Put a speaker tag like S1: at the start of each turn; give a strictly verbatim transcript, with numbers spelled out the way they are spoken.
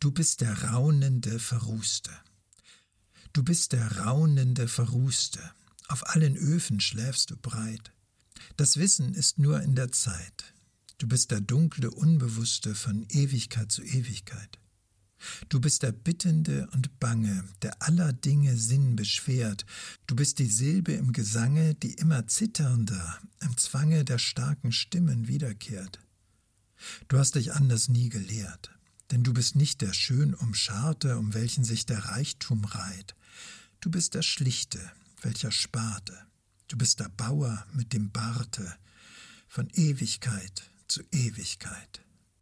S1: Du bist der raunende Verrußte. Du bist der raunende Verrußte. Auf allen Öfen schläfst du breit. Das Wissen ist nur in der Zeit. Du bist der dunkle Unbewusste von Ewigkeit zu Ewigkeit. Du bist der Bittende und Bange, der aller Dinge Sinn beschwert. Du bist die Silbe im Gesange, die immer zitternder im Zwange der starken Stimmen wiederkehrt. Du hast dich anders nie gelehrt, denn du bist nicht der schön Umscharte, um welchen sich der Reichtum reiht. Du bist der Schlichte, welcher sparte. Du bist der Bauer mit dem Barte, von Ewigkeit zu Ewigkeit.